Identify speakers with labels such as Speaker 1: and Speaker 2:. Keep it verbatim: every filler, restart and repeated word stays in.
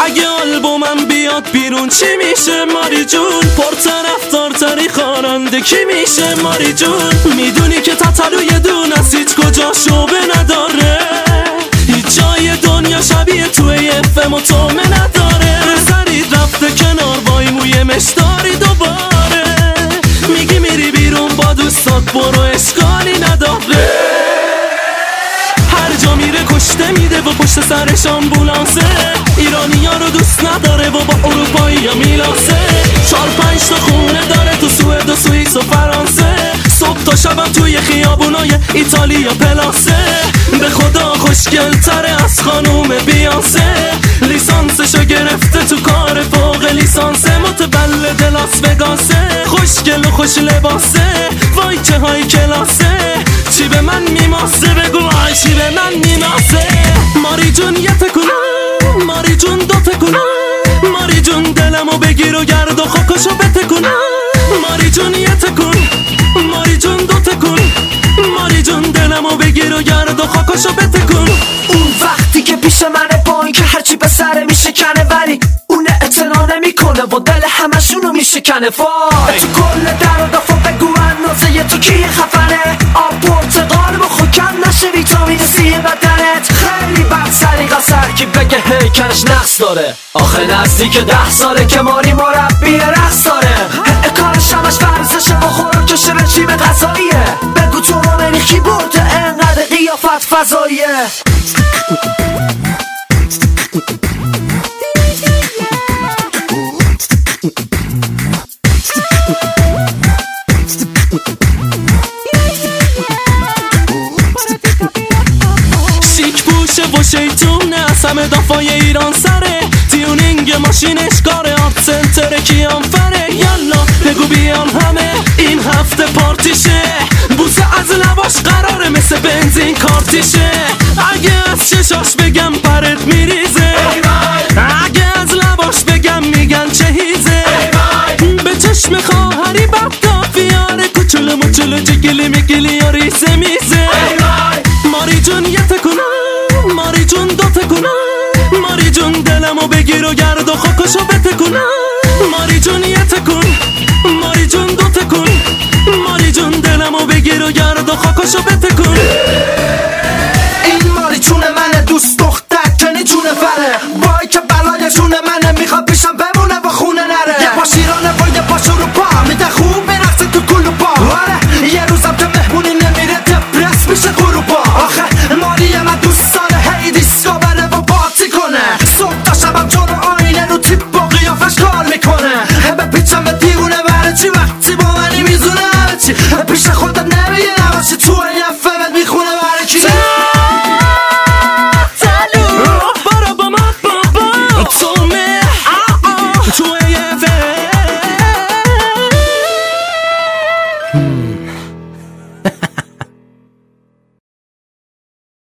Speaker 1: اگه آلبومم بیاد بیرون چی میشه ماری جون؟ پرطرفدارتری خواننده کی میشه ماری جون؟ میدونی که تتلو یه دون از هیچ کجا شعبه نداره، هیچ جای دنیا شبیه توی افم و تومه نداره. سرید رفته کنار وای موی مشداری دوباره، میگی میری بیرون با دوستات برو اشکالی نداره. هر جا میره کشته میده و پشت سرش آمبولانسه، ایرانی ها رو دوست نداره و با اروپایی ها میلاسه. چار پنج تا خونه داره تو سوئد و سوئیس و فرانسه، صبح تا شبم توی خیابونای ایتالیا پلاسه. به خدا خوشگل تره از خانوم بیانسه، لیسانسشو گرفته تو کار فوق لیسانسه. متولد لاس وگاسه، خوشگل و خوش لباسه، وای چه های کلاسه. چی به من میماسه بگو وای چی به من میماسه. ماری جون یه تکونه، ماری جون دو تکونه، ماری جون دلمو بگیر و گرد و خاکشو بتکونه. ماری جون یه تکون، ماری جون دو تکون، ماری جون دلمو بگیر و گرد و خاکشو بتکون.
Speaker 2: اون وقتی که پیش منه با این که هرچی به سره میشکنه، ولی اون اعتنا نمیکنه و دل همشونو میشکنه. وای تو کل در و دفعه بگو اندازه تو کی خفنه؟ آب پرتقال بخور کم نشه ویتامین سی بدنت. خیلی بد سلیقه سر کی بگه هیکلش نقص داره، آخه نزدیک ده ساله که ماری مربی رقص داره. کارش همش ورزشه و خوراکش رژیم غذاییه. بگو تو رو منی کی برده انقدر قیافت فضاییه.
Speaker 1: شیک پوشه و شیطونه از همه دفعه ایران سره، تیونینگ ماشینش کاره، آب سنتر کیان فره. یالا بگو بیان همه این هفته پارتیشه، بوسه از لباش قراره مثل بنزین کارتیشه. اگه از ششاش بگم پرت میریزه، اگه از لباش بگم میگن چه هیزه. به چشم خواهری بدکافیاره، کوچولو موچولو جگلی میگلی یا ریزه میزه. ماری جون یه تکونه، ماری جون دو تکونه، ماری جون دلمو بگیر و گرد و خاکشو بتکونه. ماری جون یه تکون، ماری جون دو تکون، ماری جون دلمو بگیر و گرد و خاکشو بتکون.